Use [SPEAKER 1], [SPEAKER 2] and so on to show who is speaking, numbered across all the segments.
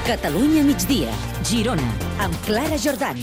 [SPEAKER 1] Catalunya migdia, Girona, amb Clara Jordani.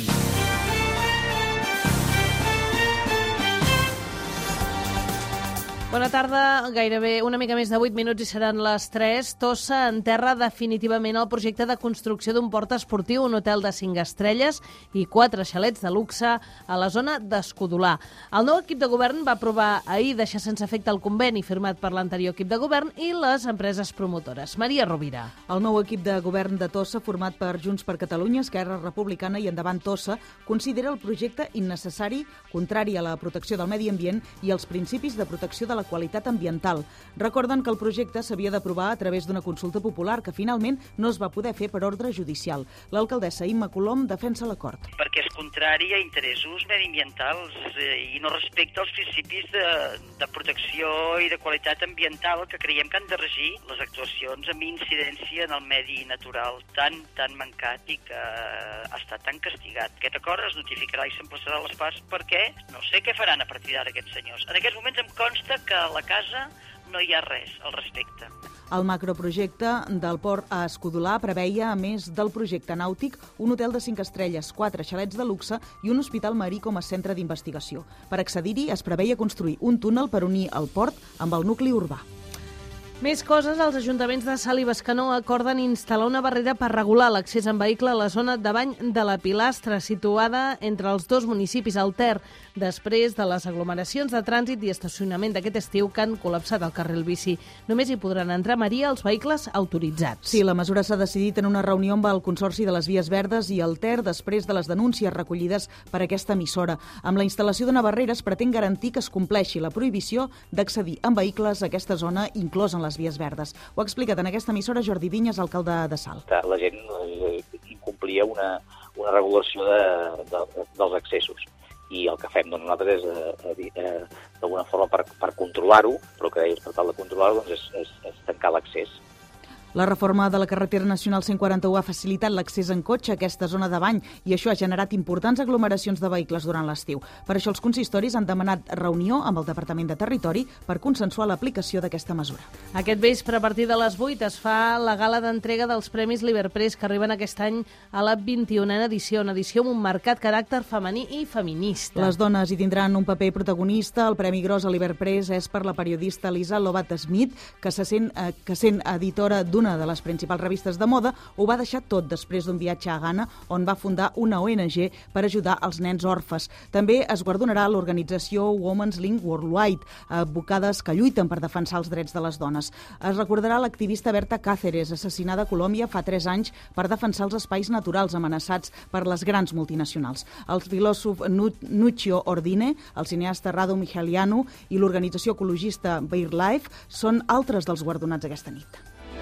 [SPEAKER 2] Bona tarda, gairebé una mica més de 8 minuts i seran les 3. Tossa enterra definitivament el projecte de construcció d'un port esportiu, un hotel de 5 estrelles i 4 xalets de luxe a la zona d'Escudolà. El nou equip de govern va aprovar ahir deixar sense efecte el conveni firmat per l'anterior equip de govern i les empreses promotores. Maria Rovira.
[SPEAKER 3] El nou equip de govern de Tossa, format per Junts per Catalunya, Esquerra Republicana i Endavant Tossa, considera el projecte innecessari, contrari a la protecció del medi ambient i als principis de protecció de la qualitat ambiental. Recorden que el projecte s'havia d'aprovar a través d'una consulta popular que finalment no es va poder fer per ordre judicial. L'alcaldessa Imma Colom defensa l'acord.
[SPEAKER 4] Perquè és contrari a interessos mediambientals i no respecta els principis de protecció i de qualitat ambiental que creiem que han de regir les actuacions amb incidència en el medi natural tan mancat i que ha estat tan castigat. Aquest acord es notificarà i s'emplaçarà a les parts perquè no sé què faran a partir d'ara aquests senyors. En aquests moments em consta que a la casa no hi ha res al respecte.
[SPEAKER 3] El macroprojecte del port a Escudolà preveia, a més del projecte nàutic, un hotel de 5 estrelles, 4 xalets de luxe i un hospital marí com a centre d'investigació. Per accedir-hi es preveia construir un túnel per unir el port amb el nucli urbà.
[SPEAKER 2] Més coses, els ajuntaments de Salt i Bescanó acorden instal·lar una barrera per regular l'accés en vehicle a la zona de bany de la Pilastra, situada entre els dos municipis al Ter, després de les aglomeracions de trànsit i estacionament d'aquest estiu que han col·lapsat el carril bici. Només hi podran entrar, Maria, els vehicles autoritzats.
[SPEAKER 3] Sí, la mesura s'ha decidit en una reunió amb el Consorci de les Vies Verdes i el Ter després de les denúncies recollides per aquesta emissora. Amb la instal·lació d'una barrera es pretén garantir que es compleixi la prohibició d'accedir en vehicles a aquesta zona, inclòs en les Vies Verdes. Ho ha explicat en aquesta emissora Jordi Vinyes, alcalde de Salt.
[SPEAKER 5] La gent incomplia una regulació dels accessos i el que fem nosaltres és d'alguna forma per controlar-ho, però que deies per tal de controlar-ho és tancar l'accés.
[SPEAKER 3] La reforma de la carretera nacional 141 ha facilitat l'accés en cotxe a aquesta zona de bany i això ha generat importants aglomeracions de vehicles durant l'estiu. Per això els consistoris han demanat reunió amb el Departament de Territori per consensuar l'aplicació d'aquesta mesura.
[SPEAKER 2] Aquest vespre, a partir de les 8, es fa la gala d'entrega dels Premis Liberpress que arriben aquest any a la 21a edició, una edició amb un marcat caràcter femení i feminista.
[SPEAKER 3] Les dones hi tindran un paper protagonista. El Premi Gros a Liberpress és per la periodista Lisa Lobat-Smith, que sent editora d'una de les principals revistes de moda, ho va deixar tot després d'un viatge a Ghana, on va fundar una ONG per ajudar els nens orfes. També es guardonarà l'organització Women's Link Worldwide, advocades que lluiten per defensar els drets de les dones. Es recordarà l'activista Berta Cáceres, assassinada a Colòmbia fa 3 anys per defensar els espais naturals amenaçats per les grans multinacionals. El filòsof Nuccio Ordine, el cineasta Rado Mihalianu i l'organització ecologista BirdLife són altres dels guardonats aquesta nit.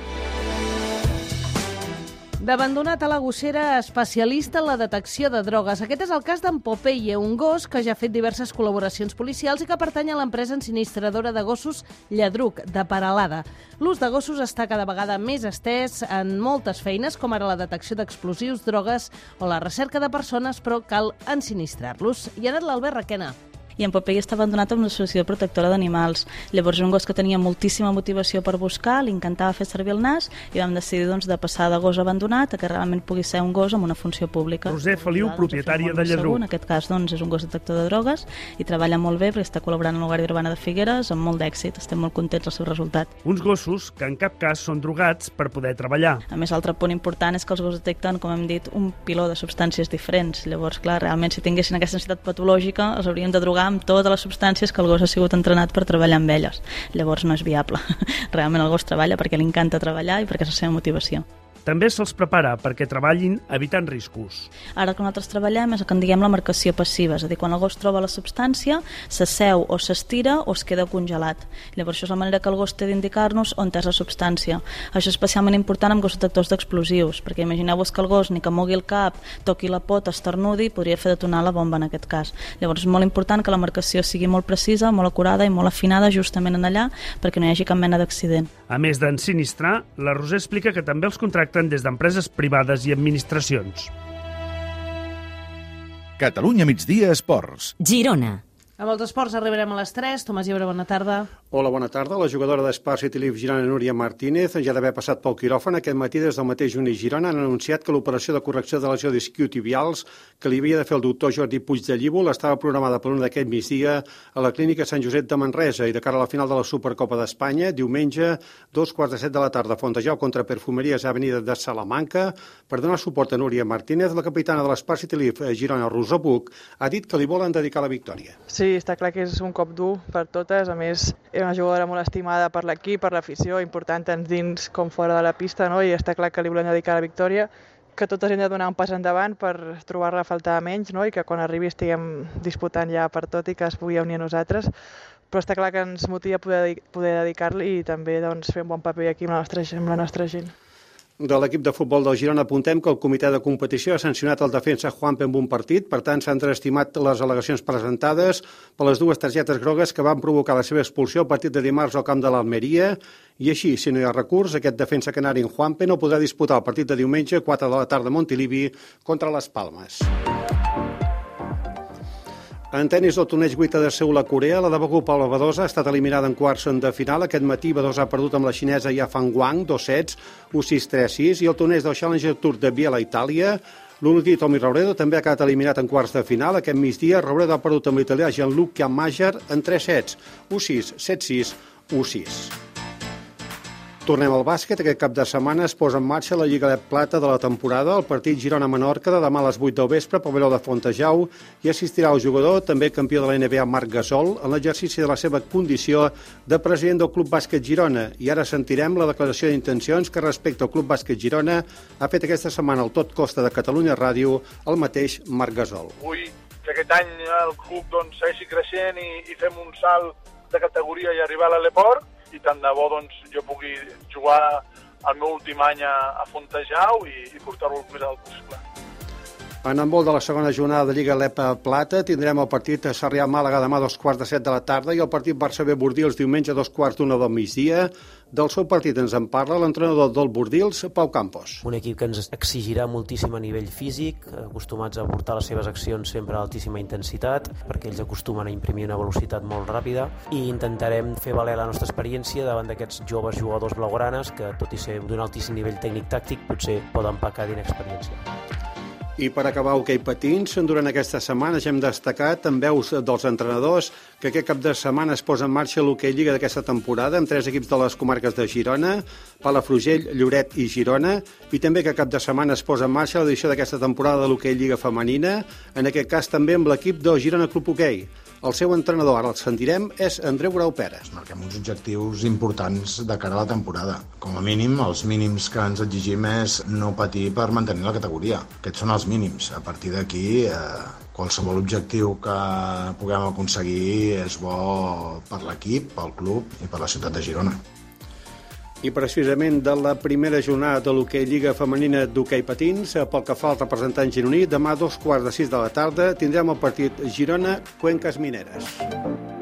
[SPEAKER 2] D'abandonat a la gossera, especialista en la detecció de drogues. Aquest és el cas d'en Popeye, un gos que ja ha fet diverses col·laboracions policials i que pertany a l'empresa ensinistradora de gossos Lladruc, de Peralada. L'ús de gossos està cada vegada més estès en moltes feines, com ara la detecció d'explosius, drogues o la recerca de persones, però cal ensinistrar-los. I ha anat l'Albert Requena.
[SPEAKER 6] I en Popeye està abandonat amb l'associació protectora d'animals. Llavors un gos que tenia moltíssima motivació per buscar, li encantava fer servir el nas i vam decidir de passar de gos abandonat a que realment pugui ser un gos amb una funció pública.
[SPEAKER 7] Roser Feliu, propietària de Lladruc.
[SPEAKER 6] En aquest cas és un gos detector de drogues i treballa molt bé perquè està col·laborant amb la Guàrdia Urbana de Figueres amb molt d'èxit. Estem molt contents del seu resultat.
[SPEAKER 7] Uns gossos que en cap cas són drogats per poder treballar.
[SPEAKER 6] A més, l'altre punt important és que els gossos detecten, com hem dit, un piló de substàncies diferents. Llavors, clar, realment si tinguessin aquesta necessitat patològica els hauríem de drogar amb totes les substàncies que el gos ha sigut entrenat per treballar amb elles. Llavors no és viable. Realment el gos treballa perquè li encanta treballar i perquè és la seva motivació.
[SPEAKER 7] També se'ls prepara perquè treballin evitant riscos.
[SPEAKER 6] Ara el que nosaltres treballem és el que en diguem la marcació passiva, és a dir, quan el gos troba la substància, s'asseu o s'estira o es queda congelat. Llavors això és la manera que el gos té d'indicar-nos on és la substància. Això és especialment important amb gossos detectors d'explosius, perquè imagineu-vos que el gos ni que mogui el cap, toqui la pota, esternudi, podria fer detonar la bomba en aquest cas. Llavors és molt important que la marcació sigui molt precisa, molt acurada i molt afinada justament en allà perquè no hi hagi cap mena d'accident.
[SPEAKER 7] A més d'ensinistrar, la Roser explica que també els contracten des d'empreses privades i administracions.
[SPEAKER 8] Catalunya migdia esports.
[SPEAKER 1] Girona.
[SPEAKER 2] Amb els esports arribarem a les 3. Tomàs Llibre, bona tarda.
[SPEAKER 8] Hola, bona tarda. La jugadora d'Espar City Leaf Girona, Núria Martínez, ja d'haver passat pel quiròfan, aquest matí des del mateix Uni Girona han anunciat que l'operació de correcció de lesió disciotibials que li havia de fer el doctor Jordi Puig de Llívol estava programada per una d'aquest migdia a la clínica Sant Josep de Manresa i de cara a la final de la Supercopa d'Espanya, diumenge, 2:45 de la tarda, Fontejau contra Perfumeries Avenida de Salamanca. Per donar suport a Núria Martínez, la capitana de l'Espar City Leaf Girona, Rosó Buch, ha dit que li volen dedicar la victòria.
[SPEAKER 9] Sí, està clar que és un cop dur per totes, a més una jugadora molt estimada per l'equip, per l'afició, important tant dins com fora de la pista, no? I està clar que li volem dedicar la victòria, que totes hem de donar un pas endavant per trobar-la a faltar menys, no? I que quan arribi estiguem disputant ja per tot i que es pugui unir a nosaltres, però està clar que ens motiva poder dedicar-li i també doncs, fer un bon paper aquí amb la nostra gent.
[SPEAKER 8] De l'equip de futbol del Girona apuntem que el comitè de competició ha sancionat el defensa Juanpe amb un partit, per tant s'han desestimat les al·legacions presentades per les dues targetes grogues que van provocar la seva expulsió al partit de dimarts al camp de l'Almeria, i així, si no hi ha recurs, aquest defensa canari Juanpe no podrà disputar el partit de diumenge a 4 de la tarda a Montilivi contra les Palmes. En tenis del torneig 8 de Seul a Corea, la de Bakú Paula Badosa ha estat eliminada en quarts de final. Aquest matí Badosa ha perdut amb la xinesa Yafan Wang, 2-7, 1-6, 3-6, i el torneig del Challenger Tour de Biella, Itàlia, l'últim Tommy Robredo també ha quedat eliminat en quarts de final. Aquest migdia Robredo ha perdut amb l'italià Gianluca Mager en 3 sets, 1-6, 7-6, 1-6. Tornem al bàsquet. Aquest cap de setmana es posa en marxa la Lliga Plata de la temporada. El partit Girona-Menorca de demà a les 8 del vespre, pavelló de Fontejau, i assistirà el jugador, també campió de la NBA, Marc Gasol, en l'exercici de la seva condició de president del Club Bàsquet Girona. I ara sentirem la declaració d'intencions que respecte al Club Bàsquet Girona ha fet aquesta setmana al Tot Costa de Catalunya Ràdio el mateix Marc Gasol.
[SPEAKER 10] Vull que aquest any el club segueixi creixent i fem un salt de categoria i arribar a l'Aleport, i tant de bo jo pugui jugar el meu últim any a Fontejau i portar-ho el més alt possible.
[SPEAKER 8] En handbol de la segona jornada de Lliga LEPA Plata tindrem el partit Sarrià-Màlaga demà a 2:15 de la tarda i el partit Barça-B-Bordils diumenge a 2:15 del migdia. Del seu partit ens en parla l'entrenador del Bordils, Pau Campos.
[SPEAKER 11] Un equip que ens exigirà moltíssim a nivell físic, acostumats a portar les seves accions sempre a altíssima intensitat, perquè ells acostumen a imprimir una velocitat molt ràpida, i intentarem fer valer la nostra experiència davant d'aquests joves jugadors blaugranes que, tot i ser d'un altíssim nivell tècnic-tàctic, potser poden pecar d'inexperiència.
[SPEAKER 8] I per acabar hoquei patins, durant aquesta setmana hem destacat en veus dels entrenadors que aquest cap de setmana es posa en marxa l'hoquei Lliga d'aquesta temporada amb 3 equips de les comarques de Girona, Palafrugell, Lloret i Girona, i també que cap de setmana es posa en marxa l'edició d'aquesta temporada de l'hoquei Lliga femenina, en aquest cas també amb l'equip del Girona Club Hoquei. El seu entrenador, ara el sentirem, és Andreu Grau Pera.
[SPEAKER 12] Marquem uns objectius importants de cara a la temporada. Com a mínim, els mínims que ens exigim és no patir per mantenir la categoria. Aquests són els mínims. A partir d'aquí, qualsevol objectiu que puguem aconseguir és bo per l'equip, pel club i per la ciutat de Girona.
[SPEAKER 8] I precisament de la primera jornada de l'hoquei Lliga Femenina d'hoquei patins, pel que fa al representant gironí, demà a 2:15 de la tarda tindrem el partit Girona-Cuencas Mineres.